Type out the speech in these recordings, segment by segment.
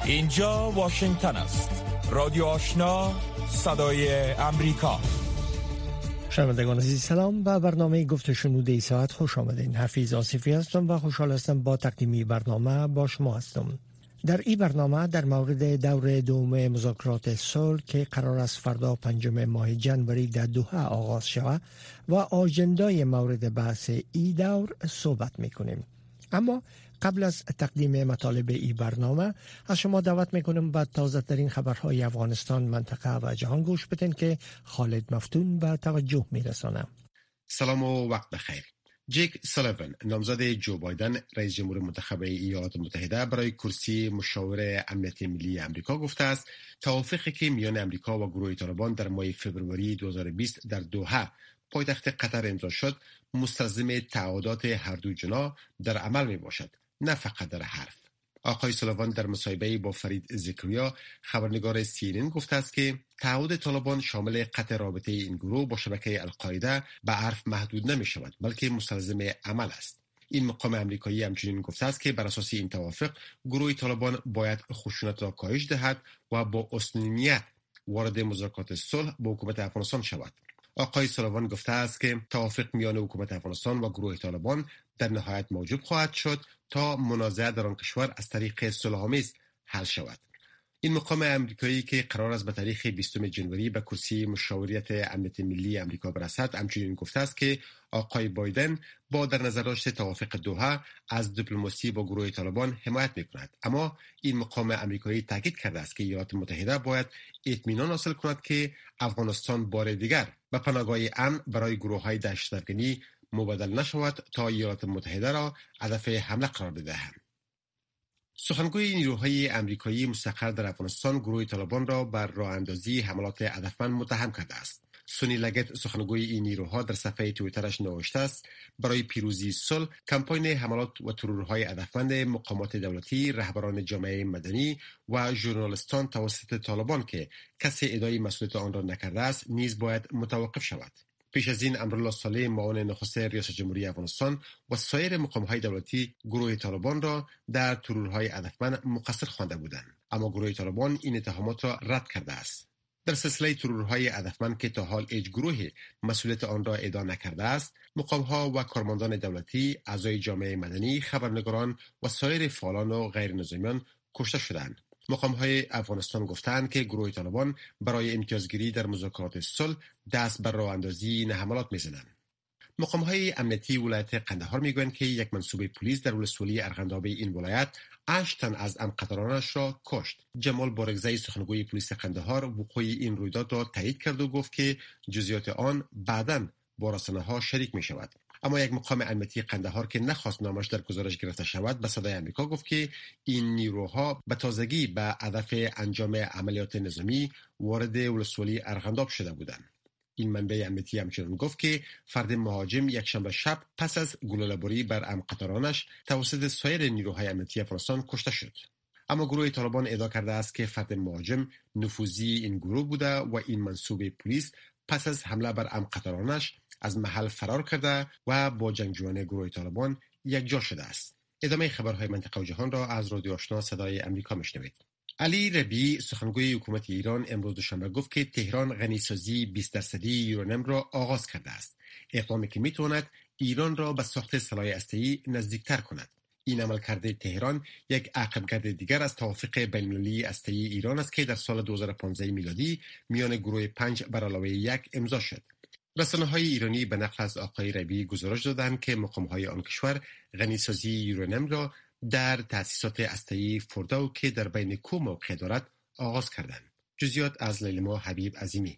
اینجا واشنگتن است. رادیو آشنا، صدای امریکا. شنوندگان عزیز سلام. به برنامه گفت و شنود ساعت خوش آمدین. حفیظ آصفی هستم و خوشحال هستم با تقدیمی برنامه با شما هستم. در این برنامه در مورد دور دوم مذاکرات صلح که قرار است فردا 5 ماه جنوری در دوحه آغاز شود و آژندای مورد بحث این دور صحبت میکنیم. اما قبل از تقدیم مطالب این برنامه از شما دعوت میکنم به تازه ترین خبرهای افغانستان، منطقه و جهان گوش بدین که خالد مفتون به توجه میرسانم. سلام و وقت بخیر. جیک سالیوان، نامزد جو بایدن رئیس جمهور منتخب ایالات متحده برای کرسی مشاور امنیت ملی امریکا گفته است توافقی که میان امریکا و گروه طالبان در ماه فوریه 2020 در دوحه پایتخت قطر امضا شد مستلزم تعهدات هر دو جناح در عمل می باشد، نه فقط در حرف. آقای سالیوان در مصاحبه با فرید زکریا خبرنگار CNN گفته است که تعهد طالبان شامل قطع رابطه این گروه با شبکه القاعده به حرف محدود نمی شود بلکه مستلزم عمل است. این مقام امریکایی همچنین گفته است که بر اساس این توافق گروه طالبان باید خشونت را کاهش دهد و با اصولانیت وارد مذاکرات صلح با حکومت افغانستان شود. آقای سالیوان گفته است که توافق میان حکومت افغانستان و گروه طالبان در نهایت موجب خواهد شد تا منازعه در آن کشور از طریق صلح‌آمیز حل شود. این مقام امریکایی که قرار است به تاریخ 20 جنوری به کرسی مشاوریت امنیت ملی امریکا برسد همچنین گفته است که آقای بایدن با در نظر داشت توافق دوحه از دیپلماسی با گروه طالبان حمایت می‌کند. اما این مقام امریکایی تاکید کرده است که ایالات متحده باید اطمینان حاصل کند که افغانستان بار دیگر به پناهگاه امن برای گروه‌های دهشت‌افکنی مبادله نشود تا ایالات متحده را هدف حمله قرار بدهند. سخنگوی نیروهای امریکایی مستقر در افغانستان گروه طالبان را بر راه اندازی حملات هدفمند متهم کرده است. سونی لگت، سخنگوی این نیروها، در صفحه توییترش نوشته است برای پیروزی صلح کمپاین حملات و ترورهای هدفمند مقامات دولتی، رهبران جامعه مدنی و ژورنالیستان توسط طالبان که کسی ادعای مسئولیت آن را نکرده است نیز باید متوقف شود. پیش از این امرالله صالح، معاون نخست ریاست جمهوری افغانستان و سایر مقام‌های دولتی گروه طالبان را در ترورهای هدفمند مقصر خوانده بودند، اما گروه طالبان این اتهامات را رد کرده است. در سلسله ترورهای هدفمند که تا حال هیچ گروهی مسئولیت آن را ادعا نکرده است، مقام‌ها و کارمندان دولتی، اعضای جامعه مدنی، خبرنگاران و سایر فعالان و غیر نظامیان کشته شدند. مقام‌های افغانستان گفتند که گروه طالبان برای امتیازگیری در مذاکرات صلح دست بر راه اندازی این حملات می‌زنند. مقام‌های امنیتی ولایت قندهار می‌گویند که یک منصوب پلیس در ولسوالی ارغنداب این ولایت 8 تن از همقطارانش را کشت. جمال بارگزئی، سخنگوی پلیس قندهار، وقوع این رویداد را تایید کرد و گفت که جزئیات آن بعداً با رسانه‌ها شریک می‌شود. اما یک مقام امنیتی قندهار که نخواست نامش در گزارش گرفته شود به صدای آمریکا گفت که این نیروها به تازگی به هدف انجام عملیات نظامی وارد ولسوالی ارغنداب شده بودند. این منبع امنیتی همچنین گفت که فرد مهاجم یکشنبه شب پس از گلوله‌باری بر همقطارانش توسط سایر نیروهای امنیتی افغانستان کشته شد. اما گروه طالبان ادعا کرده است که فرد مهاجم نفوذی این گروه بوده و این منصوب پلیس پس از حمله بر همقطارانش از محل فرار کرده و با جنگجویان گروه طالبان یکجا شده است. ادامه خبرهای منطقه و جهان را از رادیو آشنا صدای امریکا میشنوید. علی ربیعی، سخنگوی حکومت ایران، امروز دوشنبه گفت که تهران غنیسازی 20% یورانیم را آغاز کرده است، اقدامی که میتواند ایران را به ساخت سلاح هسته‌ای نزدیکتر کند. این عملکرد تهران یک عقبگرد دیگر از توافق بین‌المللی هسته‌ای ایران است که در سال 2015 میلادی میان گروه 5 بر علاوه 1 امضا شد. رسانه‌های ایرانی به نقل از آقای ربیعی گزارش دادند که مقام‌های آن کشور غنیسازی یورانیم را در تأسیسات هسته‌ای فوردو که در بین کو موقع دارد آغاز کردند. جزئیات از لیلا حبیب عظیمی.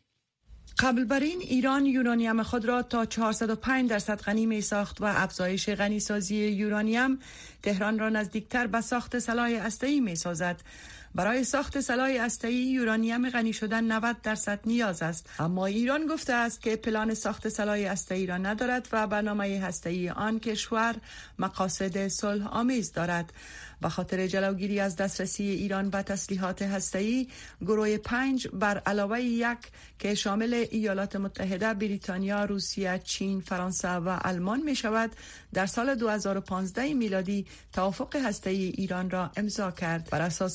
قبل بر این ایران یورانیم خود را تا 405% غنی می ساخت و افزایش غنیسازی یورانیم تهران را نزدیکتر به ساخت سلاح هسته‌ای می سازد. برای ساخت سلاح هسته‌ای یورانیم غنی شدن 90% نیاز است، اما ایران گفته است که پلان ساخت سلاح هسته‌ای را ندارد و برنامه هسته‌ای آن کشور مقاصد صلح آمیز دارد. به خاطر جلوگیری از دسترسی ایران به تسلیحات هسته‌ای، گروه 5 بر علاوه 1 که شامل ایالات متحده، بریتانیا، روسیه، چین، فرانسه و آلمان می شود، در سال 2015 میلادی توافق هسته‌ای ایران را امضا کرد. بر اساس این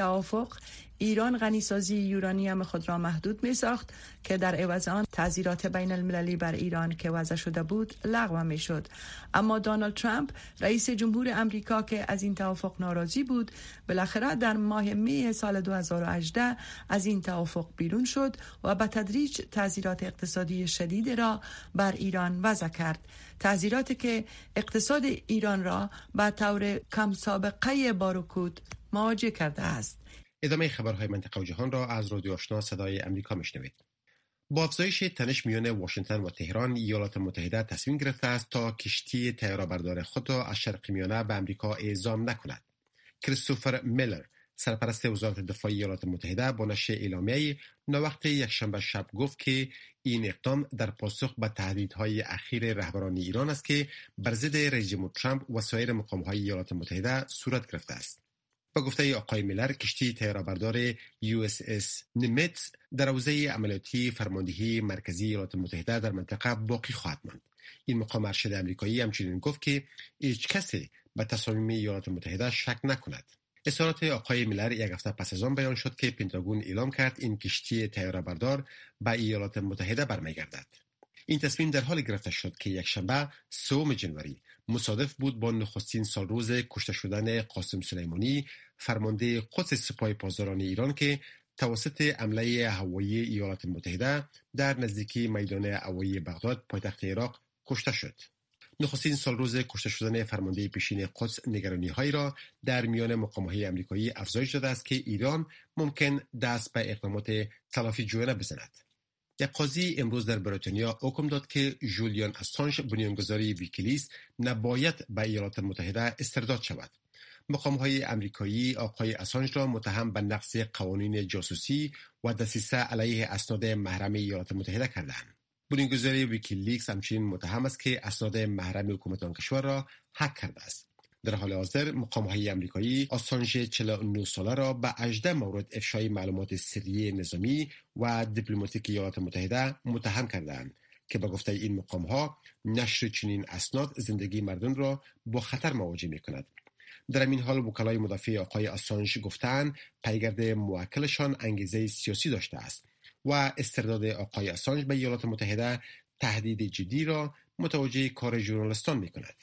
توافق ایران غنیسازی یورانیم خود را محدود می ساخت که در عوض آن تعزیرات بین المللی بر ایران که وضع شده بود لغو می شد. اما دونالد ترامپ رئیس جمهور امریکا که از این توافق ناراضی بود بالاخره در ماه می سال 2018 از این توافق بیرون شد و به تدریج تعزیرات اقتصادی شدید را بر ایران وضع کرد. تعزیراتی که اقتصاد ایران را به طور کم سابقه با رکود مواجه کرده است. ادامه خبرهای منطقه و جهان را از رادیو آشنا صدای امریکا میشنوید. با افزایش تنش میان واشنگتن و تهران، ایالات متحده تصمیم گرفته است تا کشتی طیاره‌بردار خود را از شرق میانه به امریکا اعزام نکند. کریستوفر میلر، سرپرست وزارت دفاع ایالات متحده، با نشر اعلامیه‌ای ناوقت یکشنبه شب گفت که این اقدام در پاسخ به تهدیدهای اخیر رهبران ایران است که بر ضد رئیس جمهور ترامپ و سایر مقام‌های ایالات متحده صورت گرفته است. با گفته آقای میلر، کشتی طیاره‌بردار USS نیمیتز در حوزه عملیاتی فرماندهی مرکزی ایالات متحده در منطقه باقی خواهد ماند. این مقام ارشد آمریکایی همچنین گفت که هیچ کسی به تصامیم ایالات متحده شک نکند. اظهارات آقای میلر یک هفته پس از آن بیان شد که پنتاگون اعلام کرد این کشتی طیاره‌بردار به ایالات متحده برمیگردد. این تصمیم در حال گرفته شد که یکشنبه 3 ژانویه مصادف بود با نخستین سالروز کشته شدن قاسم سلیمانی، فرمانده قدس سپاه پاسداران ایران که توسط حمله هوایی ایالات متحده در نزدیکی میدان هوایی بغداد پایتخت عراق کشته شد. نخستین سالروز کشته شدن فرمانده پیشین قدس نگرانی‌هایی را در میان مقام‌های آمریکایی افزایش داده است که ایران ممکن دست به اقدامات تلافی جویانه بزند. یک قاضی امروز در بریتانیا حکم داد که جولیان اسانژ، بنیانگذار ویکیلیکس، نباید به ایالات متحده استرداد شود. مقام‌های آمریکایی آقای اسانژ را متهم به نقض قوانین جاسوسی و دسیسه علیه اسناد محرم ایالات متحده کردند. بنیانگذار ویکیلیکس همچنین متهم است که اسناد محرم حکومت آن کشور را هک کرده است. در حال حاضر مقام‌های آمریکایی آسانژ 49 ساله را به 18 مورد افشای معلومات سری نظامی و دیپلماتیک ایالات متحده متهم کردند که به گفته این مقام‌ها نشر چنین اسناد زندگی مردم را با خطر مواجه می‌کند. در این حال وکلای مدافع آقای آسانژ گفتند پیگرد موکلشان انگیزه سیاسی داشته است و استرداد آقای آسانژ به ایالات متحده تهدید جدی را متوجه کار ژورنالیستان می‌کند.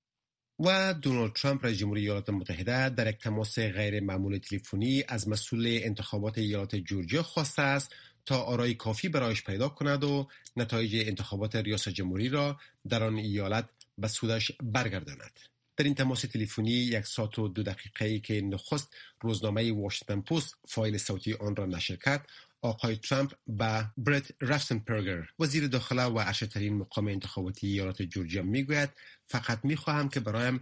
و دونالد ترامپ رئیس جمهور ایالات متحده در یک تماس غیر معمول تلفنی از مسئول انتخابات ایالت جورجیا خواسته است تا آرای کافی برایش پیدا کند و نتایج انتخابات ریاست جمهوری را در آن ایالت به سودش برگرداند. در این تماس تلفنی 1 ساعت و 2 دقیقه‌ای که نخست روزنامه واشنگتن پست فایل صوتی آن را نشر کرد، آقای ترامپ به برت رافسنبرگر، وزیر داخله و ارشدترین مقام انتخاباتی ایالت جورجیا میگوید فقط میخواهم که برایم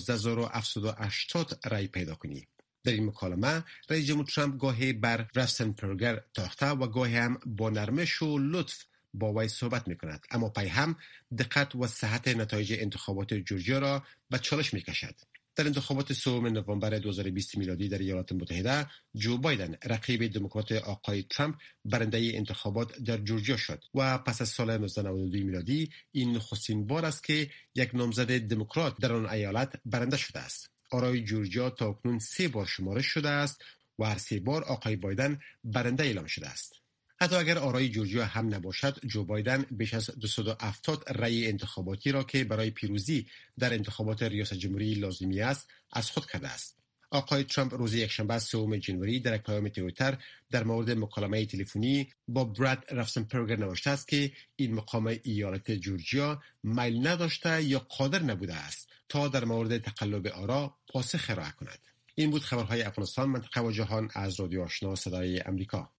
11780 رای پیدا کنی. در این مکالمه رئیس جمهور ترامپ گاهی بر رافسنبرگر تاخته و گاهی هم با نرمش و لطف با وی صحبت میکند، اما پای هم دقت و صحت نتایج انتخابات جورجیا را به چالش میکشد. در انتخابات 3 نوامبر 2020 میلادی در ایالات متحده، جو بایدن رقیب دموکرات آقای ترامپ برنده انتخابات در جورجیا شد و پس از سال 1992 میلادی این نخستین بار است که یک نامزد دموکرات در آن ایالت برنده شده است. آرای جورجیا تاکنون 3 بار شمارش شده است و هر 3 بار آقای بایدن برنده اعلام شده است. حتی اگر آرای جورجیا هم نباشد، جو بایدن بیش از 270 رأی انتخاباتی را که برای پیروزی در انتخابات ریاست جمهوری لازمی است از خود کرده است. آقای ترامپ روز یکشنبه 3 ژانویه در یک پیام توییتر در مورد مکالمه تلفنی با برت رافسنبرگر نوشته است که این مقام ایالت جورجیا میل نداشته یا قادر نبوده است تا در مورد تقلب آرا پاسخ ارائه کند. این بود خبرهای افغانستان، منطقه و جهان از رادیو آشنا صدای امریکا.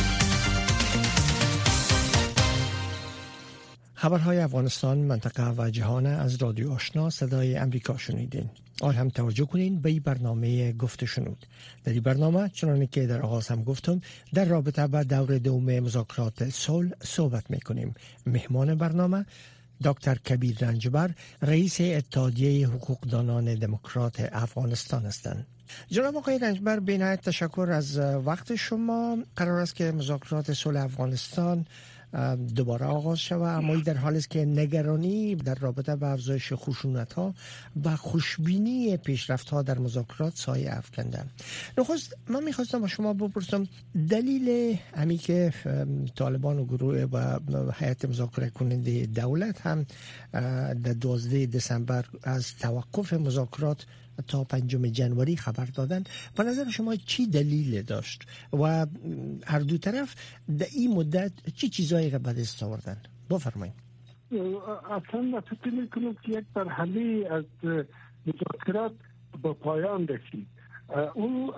خبرهای افغانستان، منطقه و جهان از رادیو آشنا صدای امریکا شنیدین. آن هم توجه کنین به برنامه گفت شنود. در این برنامه چنانه که در آغاز هم گفتم در رابطه با دور دوم مذاکرات صلح صحبت میکنیم. مهمان برنامه دکتر کبیر رنجبر، رئیس اتحادیه حقوقدانان دموکرات افغانستان هستند. جناب آقای رنجبر، بی‌نهایت تشکر از وقت شما. قرار است که مذاکرات صلح افغانستان دوباره آغاز شود، اما در حالی است که نگرانی در رابطه با افزایش خشونت‌ها و خوشبینی پیشرفت‌ها در مذاکرات سایه افکندن. نخست من می‌خواستم با شما بپرسم دلیل همی که طالبان و گروه و هیئت مذاکره کننده دولت هم در 12 دسامبر از توقف مذاکرات تا 5 جنوری خبر دادن. به نظر شما چی دلیل داشت و هر دو طرف در این مدت چی چیزایی را به دست آوردن؟ بفرمایید. اصلا من فکر می‌کنم که یک مرحله از مذاکرات با پایان رسید. او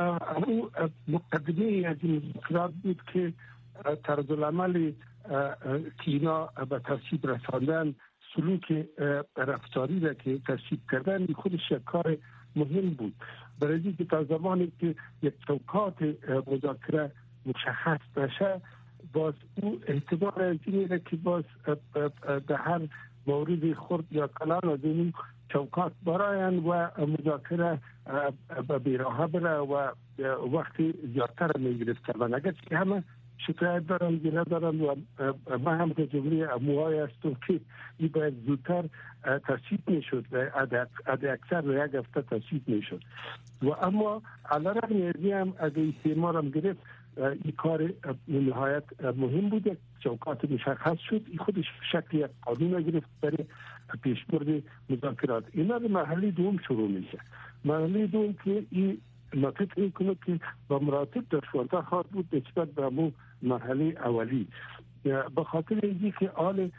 مقدمه از این مذاکرات بود که طرز العمل که اینا به تصویب رساندن، سلوک رفتاری را که تصویب کردن، خودش یک کار مهم بود. برای اینکه تا زمانی که یک چوکات مذاکره مشخص نشه، باز او احتمال از اینه که باز در هر مورد خرد یا کلان از این چوکات براین و مذاکره به بیراهه بره و وقتی زیادتر میگرفت. و اگر که همه شکایت دارن گله دارن و ما هم که جمله اموهای هستم که این باید زودتر تصویب میشد و عد اکثر و یک هفته تصویب میشد. و اما علیرغم از این هم اگه ایستیمار هم گرفت، این کار نهایت مهم بود. چوکات مشخص شد، این خودش شکل یک قانون گرفت برای پیشبرد مذاکرات. اینا به مرحله دوم شروع میشه. مرحله دوم که این ما فکر میکنم که با مراتب دشوارتر خواهد بود نسبت به همون مرحله اولی، به خاطر اینکه که آل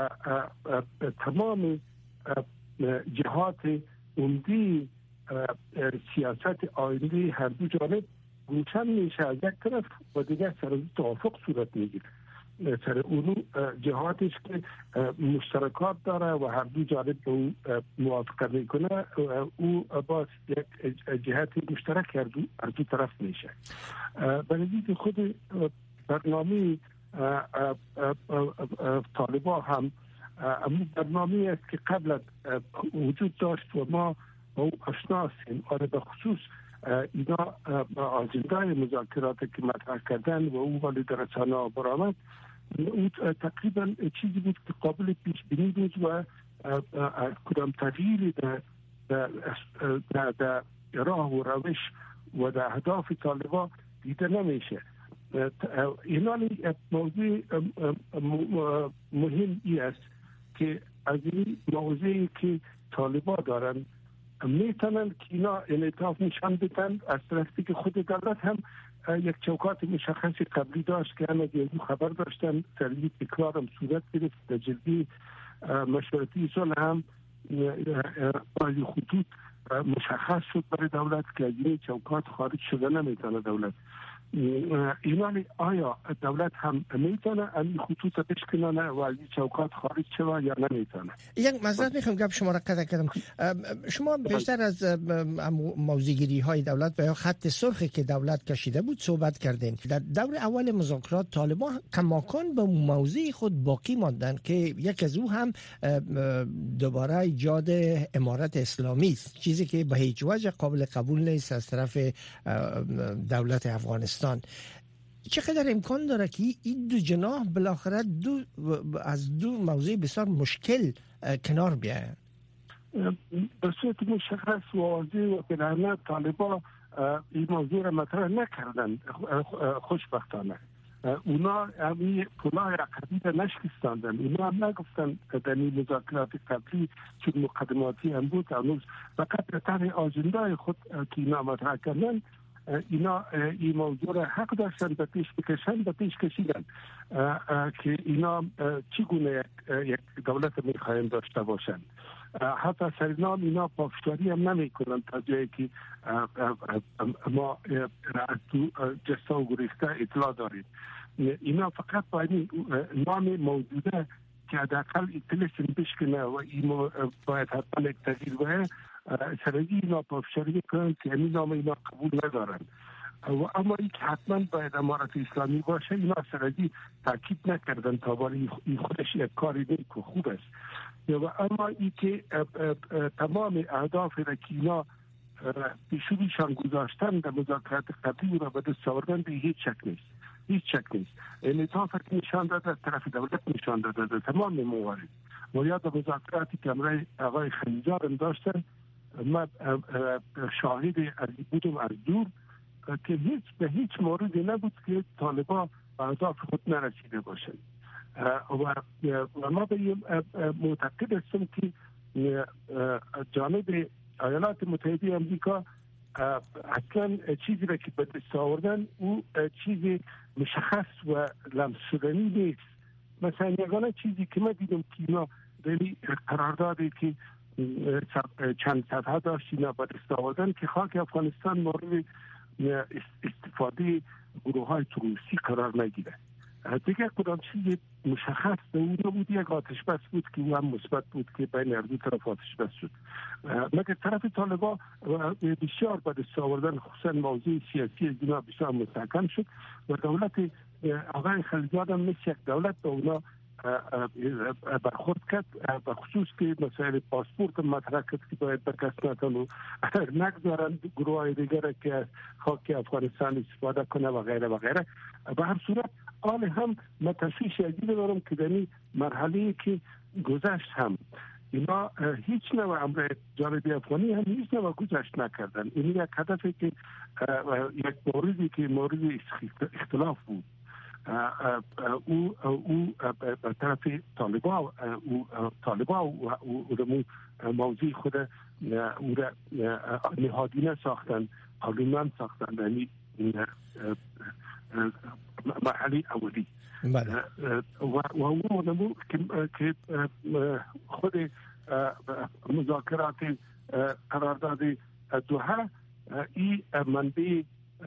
تمام جهات عمدی سیاست آینده هر دو جانب روشن میشه. از یک طرف و دیگر سر توافق صورت میگیره سر اونو جهاتش که مشترکات داره و هر دو جانب به اون موافقت میکنه، او باز یک جهت مشترک هر دو طرف میشه. برای اینکه خود برنامه طالبان هم همون برنامه است که قبل وجود داشت و ما با او آشنا هستیم. به خصوص اینا آجنده مذاکرات که مطرح کردن و اون حالی در رسانه برآمد، اون تقریبا چیزی بود که قابل پیش بینی بود و کدام تغییری در راه و روش و در اهداف طالبان دیده نمیشه. اینا موضوع مهم ای است که از این موضوعی که طالبان دارن میتونن که اینا انعطاف نشان بدن. از طرفی که خود دولت هم یک چوکات مشخص قبلی داشت که همه دیگه خبر داشتن، سریع تکرار هم صورت گرفت. در جلدی مشورتی صلح هم بعضی خطوط مشخص شد برای دولت که از این چوکات خارج شده نمیتونه دولت. اینا آیا دولت هم میتونه این خطوط بشکنانه و از این چوکات خارج شده یا نمیتونه؟ یک معذرت میخوام گپ شما را قطع کردم. شما بیشتر از موضوعگیری های دولت و یا خط سرخی که دولت کشیده بود صحبت کردین. در دور اول مذاکرات طالبان کماکان به موضوع خود باقی ماندن که یک از او هم دوباره ایجاد امارت اسلامی است، چیزی که به هیچ وجه قابل قبول نیست از طرف دولت افغانستان. چقدر امکان داره که این دو جناح بالاخره از دو موضوع بسیار مشکل کنار بیاین؟ به صورت مشخص و واضح و بلند طالبان این موضوع را مطرح نکردن. خوشبختانه اونا همین پلای عقبی را نشکستاندن. اونا هم نگفتن در این مذاکرات قبلی چون مقدماتی هم بود، هنوز فقط در طرح آجنده خود که اینا مطرح کردن، اینا این موضوع را حق داشتن به پیش کشیدن که اینا چگونه یک دولت میخواهند داشته باشند. حتی سرنام اینا پافشاری هم نمی کنن تا جایی که ما از تو جسته و گریخته اطلاع داریم. اینا فقط باید نام موجوده که حداقل اطلاعشون بشکنه و این باید حتما یک تغییر باید سرگی اینا پافشاری کنن که همین نام اینا قبول ندارن. و اما این که حتما باید امارت اسلامی باشه اینا سرگی تاکید نکردن تا ولی این خودش یک کاری نیک و خوب است. و اما این که تمام اهداف را که اینا پیشونیشان گذاشتن در مذاکرات قبلی را به دست آوردن به هیچ شک نیست. هیچ شک نیست. انعطاف که نشان داده از طرف دولت نشان داده در تمام موارد. و یاد مذاکراتی که امروز آقای خلیلزاد داشتن، من شاهد از بودم از دور که به هیچ موردی نبود که طالبان به اهداف خود نرسیده باشند. و ما به معتقد هستم که جانب ایالات متحده آمریکا اصلا چیزی را که به دست آوردن او چیز مشخص و لمس شدنی نیست. مثلا یگانه چیزی که من دیدم که اینا قراردادی که چند صفحه داشت اینا به دست آوردن که خاک افغانستان مورد استفاده گروه های تروریستی قرار نگیره. دیگه کدام چیز مشخص به اون بود. یک آتش بس بود که او هم مثبت بود که بین هر دو طرف آتش بس شد. مگر طرف طالبان بسیار به دست آوردن خصوصا موضوع سیاسی از اینا بسیار مستحکم شد و دولت آقای خلیلزاد هم مثل یک دولت به اونا برخورد کرد، به خصوص که مسائل پاسپورت مطرح کرد که باید به کس نتانو نگذارن گروه های دیگر که از خاک افغانستان استفاده کنه و غیره و غیره. به هر صورت آن هم من تشویش شدید دارم که در این مرحله که گذشت هم اینا هیچ نوع امر جانب افغانی هم هیچ نوع گذشت نکردن. این یک هدفی که یک موردی که مورد اختلاف بود او به طرف طالبان او موضوع خود او را نهادینه ساختن، آلمان ساختن در مرحله اولی. و او نمو که خود مذاکرات قرارداد دوحه این منبع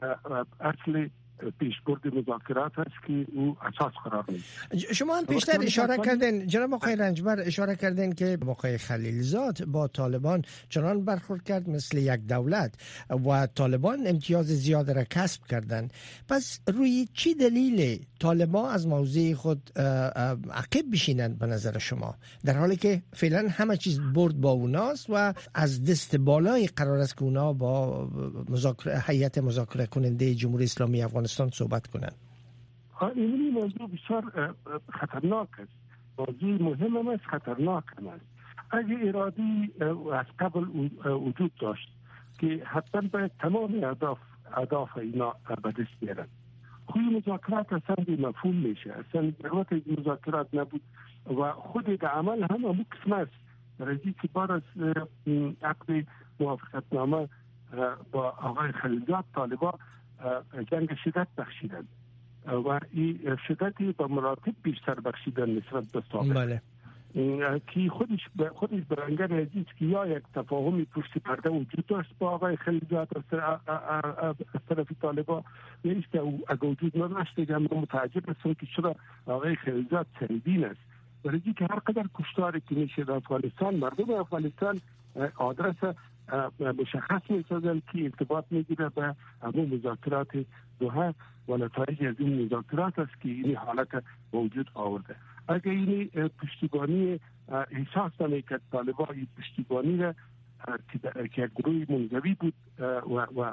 اصل پیشبرد مذاکرات است که او اساس قرار می‌گیرد. شما هم پیشتر اشاره کردین جناب آقای رنجبر، اشاره کردین که آقای خلیلزاد با طالبان چنان برخورد کرد مثل یک دولت و طالبان امتیاز زیاد را کسب کردند. پس روی چی دلیل طالبان از موضع خود عقب بشینند به نظر شما، در حالی که فعلا همه چیز برد با اوناست و از دست بالای قرار است که اونا با هیئت مذاکره کننده جمهوری اسلامی افغانستان صحبت کنند؟ این موضوع بسیار خطرناک است. موضوع مهم هم است، خطرناک هم است. اگه ارادی از قبل وجود داشت که حتما باید تمام اهداف اینا به دست بیارن. خوی مذاکرات اصلا بی مفهوم میشه، اصلا ضرورت مذاکرات نبود و خود در عمل هم همون قسم است. برای که بعد از عقد موافقتنامه با آقای خلیلزاد طالبان جنگ شدت بخشیدن و این شدتی به مراتب بیشتر بخشیدن نسبت به سابق. بله. که خودش برانگر عزیز که یا یک تفاهمی پشت پرده وجود داشت با آقای خلیلزاد از طرف طالبان یا ایست اگه وجود نداشت دیگه من متعجب هستم که چرا آقای خلیلزاد سردین است. برای که هر قدر کشتاری که میشه در افغانستان، مردم افغانستان آدرس مشخص می‌سازند که ارتباط میگیره به همون مذاکرات دوحه و نتایج از این مذاکرات است که این حالت وجود آورده. اگر این پشتیبانی احساس نمی‌کرد طالبان این پشتیبانی را که گروه منزوی بود و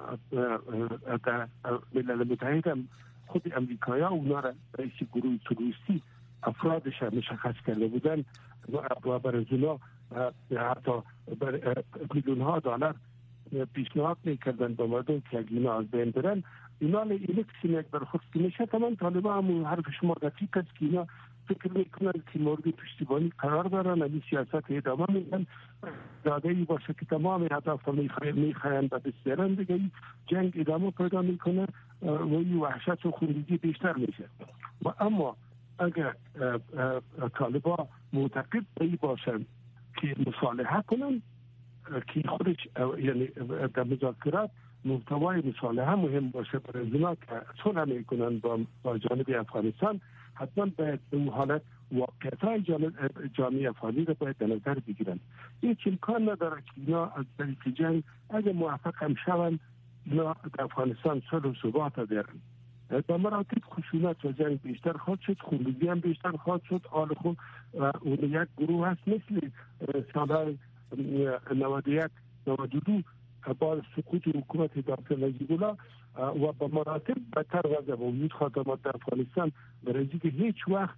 در ملل متحد هم خود امریکایا اونا را رئیس گروه تروریستی افرادش مشخص کرده بودن و برای اونا حتی میلیون ها دلار پیشنهاد میکردن به مردم که اینا از بین برن. اینا الکسین یک برخورد که میشه تمام طالبان هم حرف شما دقیق است که اینا فکر میکنن که مورد پشتیبانی قرار دارن، این سیاست ادامه میدن داده ای باشه که تمام اهداف میخواین به دست بیارن دیگه جنگ ادامه پیدا میکنه و این وحشت و خونریزی بیشتر میشه. و اما اگر طالبان معتقد به باشن که مصالحه کنن که خودش یعنی در مذاکرات محتوای مصالحه مهم باشه برای اونا که صلح میکنن با جانب افغانستان، حتما باید اون حالت واقعیت‌های جامعه افغانی را باید در نظر بگیرن. هیچ امکان نداره که اینا از طریق جنگ اگر موفق هم شوند اینا در افغانستان صلح و ثبات دارن. به مراتب خشونت و جنگ بیشتر خواهد شد، خونریزی هم بیشتر خواهد شد. حال خود اون یک گروه هست مثل سالهای 91 92 با سقوط حکومت دکتر نجیب الله و به مراتب بدتر وضع وجود خواهد در افغانستان، برای که هیچ وقت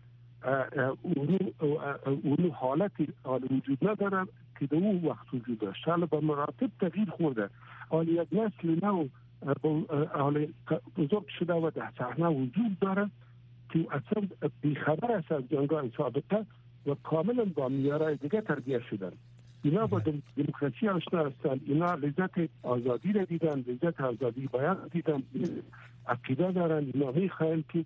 اونو حالتی وجود نداره که در اون وقت وجود داشت. حالا به مراتب تغییر خورده. حالا یک نسل نو بزرگ شده و در صحنه وجود داره که اصلا بیخبر است از جنگاه سابقه و کاملا با میارای دیگه تربیت شدن. اینا با دموکراسی آشنا هستند، اینا لذت آزادی را دیدن، لذت آزادی بیان دیدن، عقیده دارن، اینا میخواهند که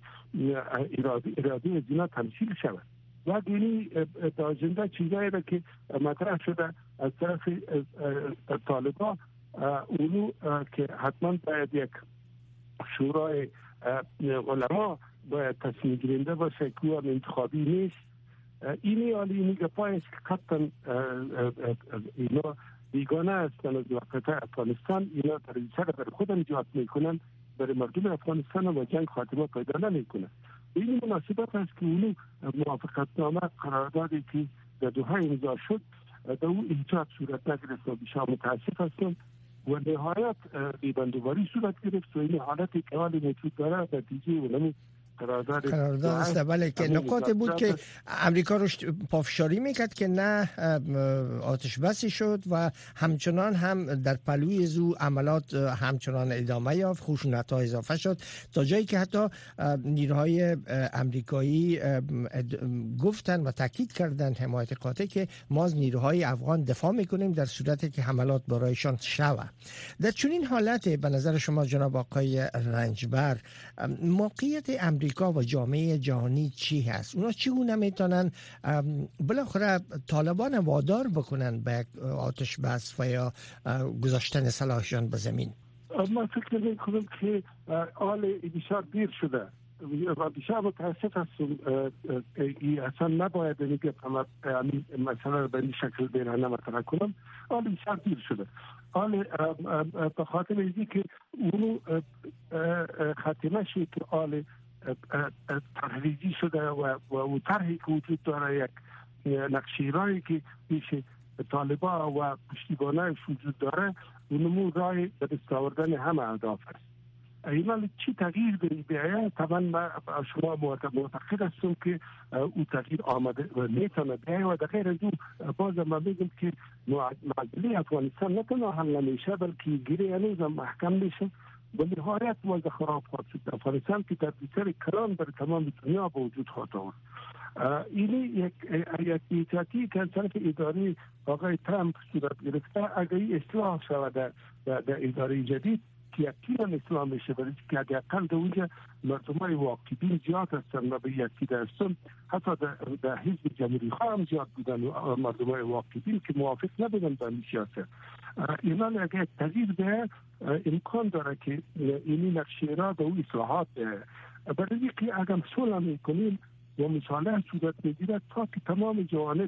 اراده از اینا تمثیل شود. و دینی آجنده چیزایی را که مطرح شده از طرف طالبان، اونو که حتما باید یک شورای علما باید تصمیم گیرنده باشه که هم انتخابی نیست. اینی آلی گپای است که قطعا اینا بیگانه هستند از وقت افغانستان. اینا در سر در خود ایجاد میکنن، برای مردم افغانستان و جنگ خاتمه پیدا نمیکنه. این مناسبت است که اونو موافقتنامه قراردادی که در دوحه امضا شد در اون ایجاد صورت نگرفت و بسیار متاسف هستم و نهایت بیبندوباری صورت گرفت و این حالتی که حالی موجود داره نتیجه اونمو قرارداد است. بله که نکاتی بود که امریکا رو پافشاری میکرد که نه آتش بسی شد و همچنان هم در پلوی زو عملات همچنان ادامه یافت، خشونت‌ها اضافه شد تا جایی که حتی نیروهای امریکایی گفتن و تاکید کردن حمایت قاطع که ما از نیروهای افغان دفاع میکنیم در صورتی که حملات برایشان شود. در چنین حالت به نظر شما جناب آقای رنجبر موقعیت امریکا و جامعه جهانی چی هست؟ اونا چگونه میتونن بالاخره طالبان وادار بکنن به آتش بس و یا گذاشتن سلاحشان به زمین؟ ما فکر میکنم که آل بسیار دیر شده و بسیار متاسف هستم. اصلا نباید میگه مثلا به این شکل بیرانه مطرح کنم. آل بسیار دیر شده. آل به خاطر اینکه که اونو خاتمه شد که آل تحریزی شده و اون طرحی که وجود داره یک نقشه‌رایی که میشه طالبان و پشتیبانایش وجود داره، اونمو رای به دست آوردن همه اهداف است. اینا چی تغییر بیاید؟ طبعا من شما معتقد هستم که او تغییر آمده و میتونه بیاید و در غیر از او باز ما میگم که معادله افغانستان نه تنها حل نمیشه بلکه گیری هنوز محکم میشه و نهایت وضع خراب خواهد شد. افغانستان که در بسیار کلان بر تمام دنیا به وجود خواهد آمد. اینی یک ایتاتی که از طرف اداره آقای ترامپ صورت گرفته اگر اصلاح شود در اداره جدید که یقینا اصلاح میشه، برای که حداقل در اونجا مردمای واقعی زیاد هستن و به یکی هستن، حتی در حزب جمهوری خواه هم زیاد بودن و مردمای واقعی که موافق نبودن با این سیاست. اینا اگر تغییر به امکان داره که اینی نقشه را به اون اصلاحات برای که اگر صلح میکنیم و مصالحه صورت میگیرد تا که تمام جوانب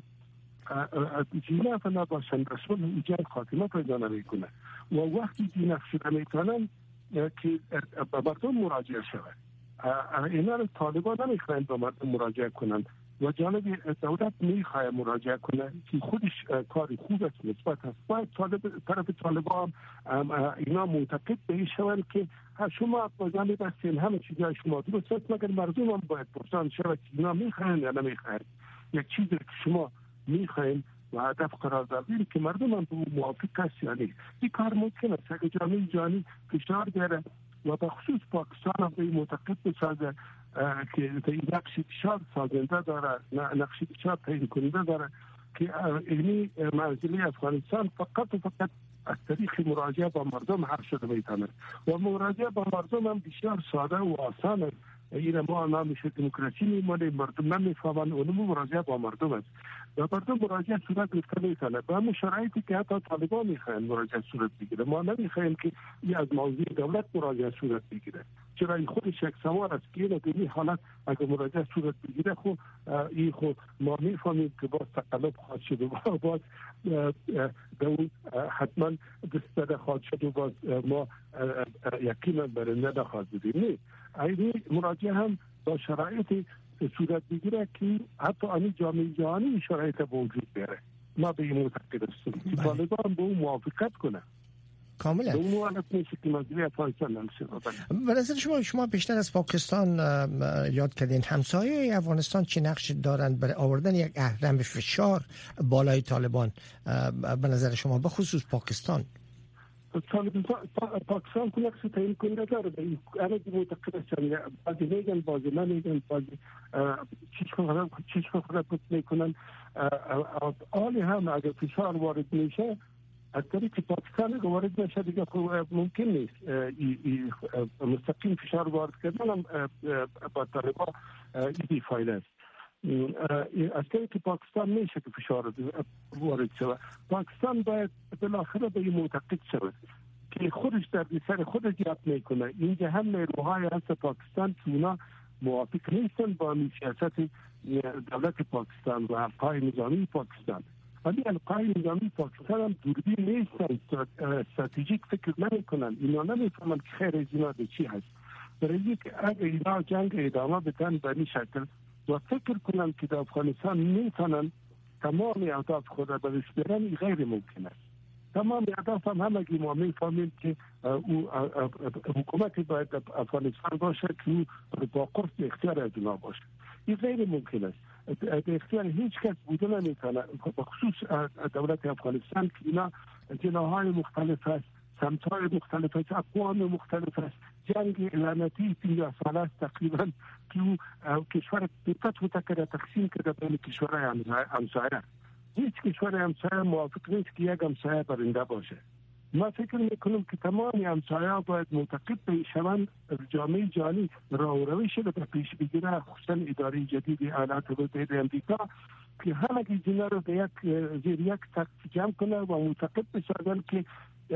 جینف نباشند رسول ایجاد خاتمه پیدا نمیکنه و وقتی جینف شده میتونن که به مردم مراجعه شود. اینا رو طالبان نمیخواهند به مردم مراجعه کنند و جانب دولت میخواه مراجعه کنه که خودش کار خوب است، مثبت است. باید طرف طالبان اینا معتقد به این شوند که شما با جانب هستین همه چیزای شما درست است، مگر مردم هم باید پرسان شود که اینا میخواهند یا نمیخواهند. یک چیزی که شما میخواهیم و هدف قرار دادیم که مردم هم به موافق است یا نیست. این کار ممکن است اگر جامعه جهانی فشار بیاره و به خصوص پاکستان هم به معتقد بسازه که این نقش فشار سازنده داره، نقش فشار تعیین کننده داره که اینی منزله افغانستان فقط و فقط از طریق مراجعه با مردم حل شده میتونه و مراجعه با مردم هم بسیار ساده و آسان است. این ما نامش دموکراسی میمونه، مردم نمیفهمن، اونمو مراجعه با مردم است و مردم مراجعه صورت گرفته میتونه به همون شرایطی که حتی طالبان میخواین مراجعه صورت بگیره. ما نمیخوایم که این از موضوع دولت مراجعه صورت بگیره، چرا این خودش یک سوال است که در این حالت اگر مراجعه صورت بگیره خب این خب ما میفهمیم که باز تقلب خواهد شد و باز حتما دستده خواهد شد و باز ما یقینا برنده نخواهد بودیم. نه، این مراجعه هم با شرایط صورت بگیره که حتی آنی جامعه جهانی شرایط به وجود بیاره. ما به این معتقد هستیم که طالبان به اون موافقت کنه. کاملا اون حالت میشه که مسئله افغانستان نمیشه. به نظر شما بیشتر از پاکستان یاد کردین، همسایه افغانستان چه نقش دارند برای آوردن یک اهرم فشار بالای طالبان به نظر شما، به خصوص پاکستان؟ پاکستان که نقش تعیین کننده داره. انا معتقد هستم بعضی میگن بعضی نمیگن، بعضی چشم خود میکنن. حالی هم اگر فشار وارد میشه از طریق پاکستان وارد نشه دیگه ممکن نیست. مستقیم فشار وارد کردن هم با طالبان ایدی فایده است. از طریق پاکستان میشه که فشار وارد شود. پاکستان باید بالاخره به این معتقد شود که خودش در سر خودش جاب میکنه. اینجا هم نیروهای هست پاکستان که اونا موافق نیستن با سیاست دولت پاکستان و حلقه‌های نظامی پاکستان. ولی حلقه‌های نظامی پاکستان هم دوربین نیستن، استراتژیک فکر نمیکنن. اینا نمیفهمن که خیر از اینا چی هست. برای اینکه اگه اینا جنگ ادامه بدن به این شکل و فکر کنن که در افغانستان میتونن تمام اهداف خود را به دست بیارن، غیر ممکن است. تمام اهداف هم همگی ما میفهمیم که حکومتی باید افغانستان باشه که با قرص اختیار از اونا باشه. این غیر ممکن است. به اختیار هیچ کس بوده نمیتونه، بخصوص دولت افغانستان که اینا جناهای مختلف است، سمت‌های مختلف است، اقوام مختلف است. جنگ لعنتی 50 ساله است تقریبا که کشور فتح کرده، تقسیم کرده بین کشورهای همسایه. هیچ کشور همسایه موافق نیست که یک همسایه برنده باشه. ما فکر میکنم که تمام همسایه باید معتقد به شوند جامعه جهانی راه و روش رو به پیش بگیره، خصوصا اداره جدید ایالات متحده آمریکا که همه اینا رو به زیر یک سقف جمع کنه و معتقد بشن که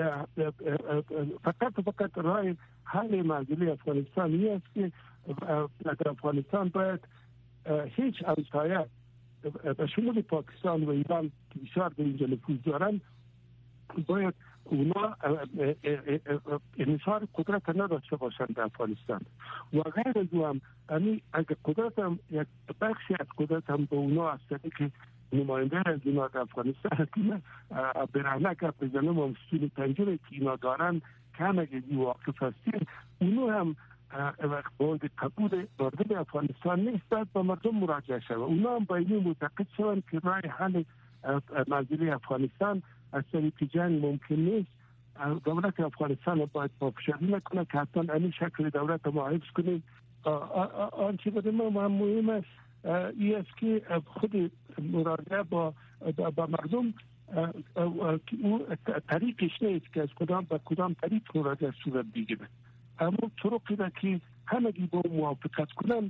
فقط راه حل مسئله افغانستان است که در افغانستان باید هیچ همسایه به شمول پاکستان و ایران که بسیار به اینجا نفوذ دارن باید اونا انحصار قدرت نداشته باشند در افغانستان و غیر از او هم اگر قدرت هم یک بخشی از قدرت هم به اونا از طریق نماینده از اینا در افغانستان که برهنه که بزنم و مستول پنجره که اینا دارن که همه واقف هستیم، اونو هم باید قبول مردم افغانستان نیست، باید با مردم مراجعه شود. اونا هم باید معتقد شوند که راه حل مسئله افغانستان از طریق جنگ ممکن نیست. دولت افغانستان باید پافشاری نکنه که حتما این شکل دولت ما حفظ کنیم. آنچه برای ما مهم است این است که خود مراجعه با مردم او طریقش نیست که از کدام طریق مراجعه صورت بگیره، اما طرقی را که همگی با موافقت کنن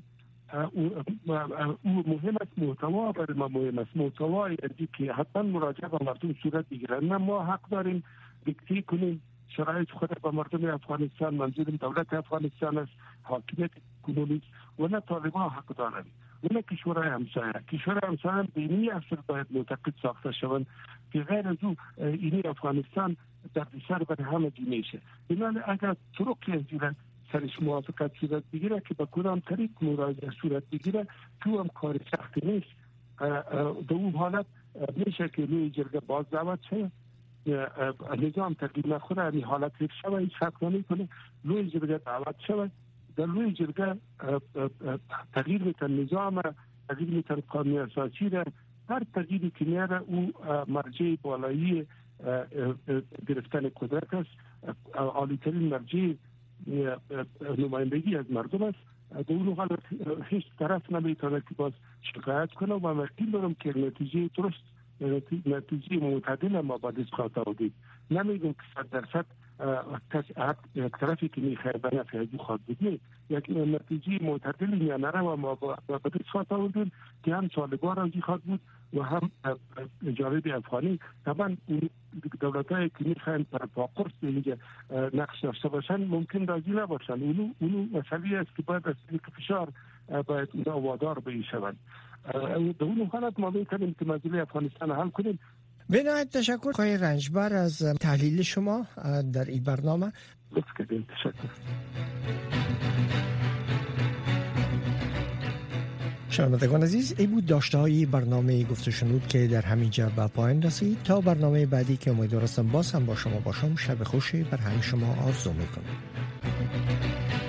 او مهم است. محتوا برای ما مهم است. محتوای که حتما مراجعه با مردم صورت بگیره. نه ما حق داریم دیکته کنیم شرایط خود با مردم افغانستان، منظورم دولت افغانستان است، حاکمیت کنونی و نه طالبان حق دارند و نه کشورهای همسایه. کشورهای همسایه به اینی اصل باید معتقد ساخته شوند که غیر از او اینی افغانستان در سر برای همگی میشه. بنابراین اگر طرقی از دیدن سرش موافقت صورت بگیره که با کدام طریق مراجعه صورت بگیره تو هم کار سختی نیست. در اون حالت میشه که روی جرگه باز دعوت شه، نظام تغییر نخوره، این حالت حفظ شوه، هیچ فرق نمیکنه، روی جرگه دعوت شوه، در روی جرگه تغییر میتن نظام، تغییر میتن قانون اساسی را، هر تغییری که میاره او مرجع بالایی گرفتن قدرت است، عالی‌ترین مرجع نمایندگی از مردم است. در اون حالت هیچ طرف نمیتونه که باز شکایت کنه و ممکن دارم که نتیجه درست، نتیجه معتدل ما با دست خواهد آورد. نمیگم که 100% یک طرفی که میخواد به نفع از خواهد بود، یک نتیجه معتدل میانه و ما با دست خواهد آورد که هم طالبان راضی خواهد بود و هم جانب افغانی. طبعا دولت‌هایی که میخوان با قرص اینجا نقش داشته باشن ممکن راضی نباشن. اونو مسئله است که باید از طریق فشار باید اونا وادار به این شوند. در اون حالت ما میتونیم که مسئله افغانستان حل کنیم. به نهایت تشکر آقای رنجبر از تحلیل شما در این برنامه. تشکر. شنوندگان عزیز، این بود داشته‌های برنامه گفت و شنود که در همین جا به پایان رسید. تا برنامه بعدی که امیدوارم باز هم با شما باشم، شب خوشی بر همه شما آرزو میکنم.